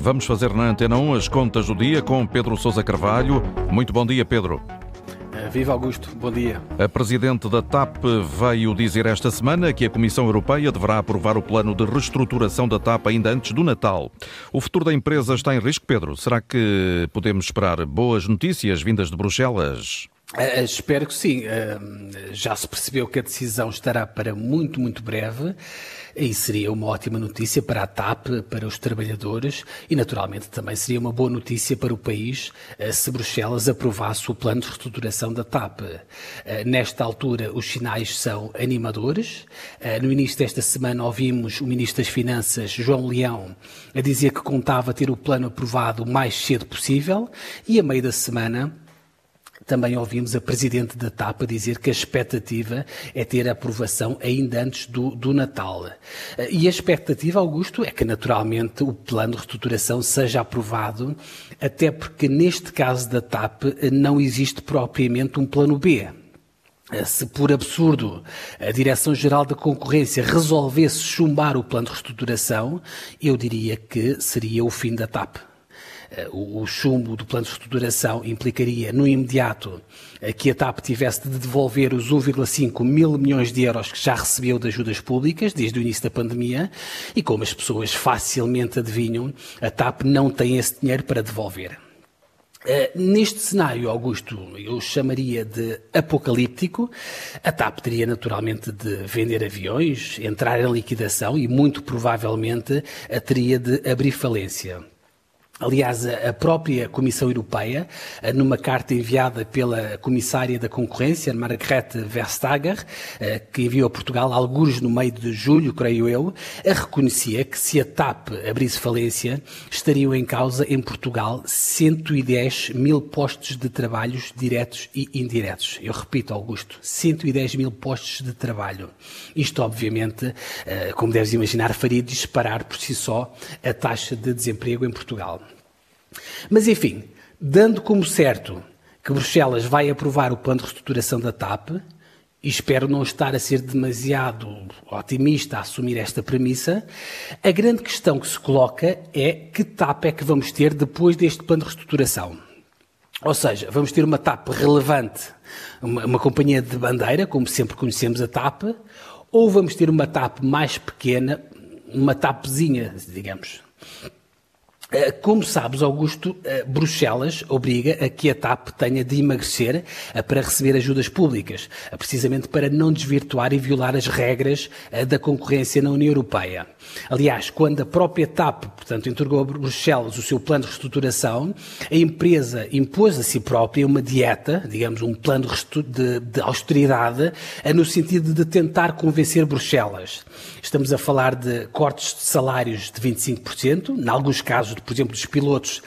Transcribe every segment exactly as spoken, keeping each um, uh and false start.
Vamos fazer na Antena um as contas do dia com Pedro Sousa Carvalho. Muito bom dia, Pedro. Viva Augusto, bom dia. A Presidente da T A P veio dizer esta semana que a Comissão Europeia deverá aprovar o plano de reestruturação da T A P ainda antes do Natal. O futuro da empresa está em risco, Pedro? Será que podemos esperar boas notícias vindas de Bruxelas? Uh, espero que sim. Uh, já se percebeu que a decisão estará para muito, muito breve e seria uma ótima notícia para a T A P, para os trabalhadores e, naturalmente, também seria uma boa notícia para o país uh, se Bruxelas aprovasse o plano de reestruturação da T A P. Uh, nesta altura, os sinais são animadores. Uh, no início desta semana, ouvimos o Ministro das Finanças, João Leão, a dizer que contava ter o plano aprovado o mais cedo possível e, a meio da semana, também ouvimos a Presidente da T A P a dizer que a expectativa é ter a aprovação ainda antes do, do Natal. E a expectativa, Augusto, é que naturalmente o plano de reestruturação seja aprovado, até porque neste caso da T A P não existe propriamente um plano B. Se por absurdo a Direção-Geral da Concorrência resolvesse chumbar o plano de reestruturação, eu diria que seria o fim da T A P. O chumbo do plano de reestruturação implicaria, no imediato, que a T A P tivesse de devolver os um vírgula cinco mil milhões de euros que já recebeu de ajudas públicas desde o início da pandemia e, como as pessoas facilmente adivinham, a T A P não tem esse dinheiro para devolver. Neste cenário, Augusto, eu chamaria de apocalíptico. A T A P teria naturalmente de vender aviões, entrar em liquidação e, muito provavelmente, a teria de abrir falência. Aliás, a própria Comissão Europeia, numa carta enviada pela Comissária da Concorrência, Margrethe Vestager, que enviou a Portugal algures no meio de julho, creio eu, reconhecia que se a T A P abrisse falência, estariam em causa em Portugal cento e dez mil postos de trabalhos diretos e indiretos. Eu repito, Augusto, cento e dez mil postos de trabalho. Isto, obviamente, como deves imaginar, faria disparar por si só a taxa de desemprego em Portugal. Mas, enfim, dando como certo que Bruxelas vai aprovar o plano de reestruturação da T A P, e espero não estar a ser demasiado otimista a assumir esta premissa, a grande questão que se coloca é que T A P é que vamos ter depois deste plano de reestruturação. Ou seja, vamos ter uma T A P relevante, uma, uma companhia de bandeira, como sempre conhecemos a T A P, ou vamos ter uma T A P mais pequena, uma TAPzinha, digamos. Como sabes, Augusto, Bruxelas obriga a que a T A P tenha de emagrecer para receber ajudas públicas, precisamente para não desvirtuar e violar as regras da concorrência na União Europeia. Aliás, quando a própria T A P, portanto, entregou a Bruxelas o seu plano de reestruturação, a empresa impôs a si própria uma dieta, digamos, um plano de, de austeridade, no sentido de tentar convencer Bruxelas. Estamos a falar de cortes de salários de vinte e cinco por cento, em alguns casos, por exemplo, dos pilotos,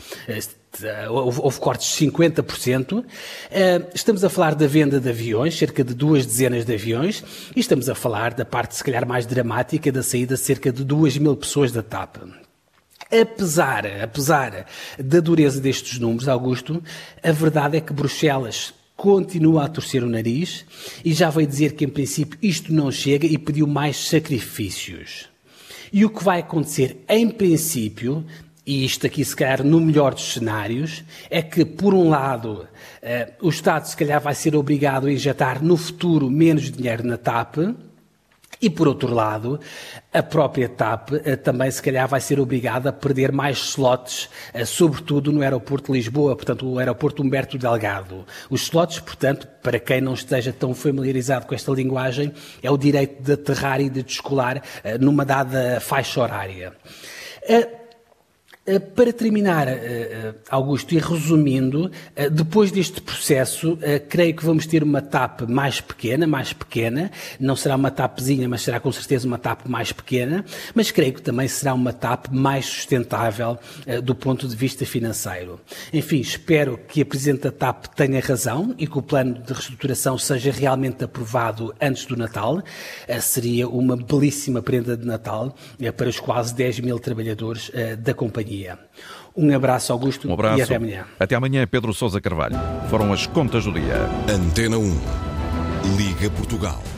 houve cortes de cinquenta por cento. Estamos a falar da venda de aviões, cerca de duas dezenas de aviões, e estamos a falar da parte, se calhar, mais dramática da saída de cerca de duas mil pessoas da T A P. Apesar, apesar da dureza destes números, Augusto, a verdade é que Bruxelas continua a torcer o nariz e já veio dizer que, em princípio, isto não chega e pediu mais sacrifícios. E o que vai acontecer, em princípio, e isto aqui, se calhar, no melhor dos cenários, é que, por um lado, eh, o Estado, se calhar, vai ser obrigado a injetar no futuro menos dinheiro na T A P e, por outro lado, a própria T A P eh, também, se calhar, vai ser obrigada a perder mais slots, eh, sobretudo no aeroporto de Lisboa, portanto, o aeroporto Humberto Delgado. Os slots, portanto, para quem não esteja tão familiarizado com esta linguagem, é o direito de aterrar e de descolar eh, numa dada faixa horária. Eh, Para terminar, Augusto, e resumindo, depois deste processo, creio que vamos ter uma T A P mais pequena, mais pequena, não será uma TAPzinha, mas será com certeza uma T A P mais pequena, mas creio que também será uma T A P mais sustentável do ponto de vista financeiro. Enfim, espero que a Presidente da T A P tenha razão e que o plano de reestruturação seja realmente aprovado antes do Natal. Seria uma belíssima prenda de Natal para os quase dez mil trabalhadores da companhia. Um abraço, Augusto, um abraço. E até amanhã. Até amanhã, Pedro Sousa Carvalho. Foram as contas do dia. Antena um. Liga Portugal.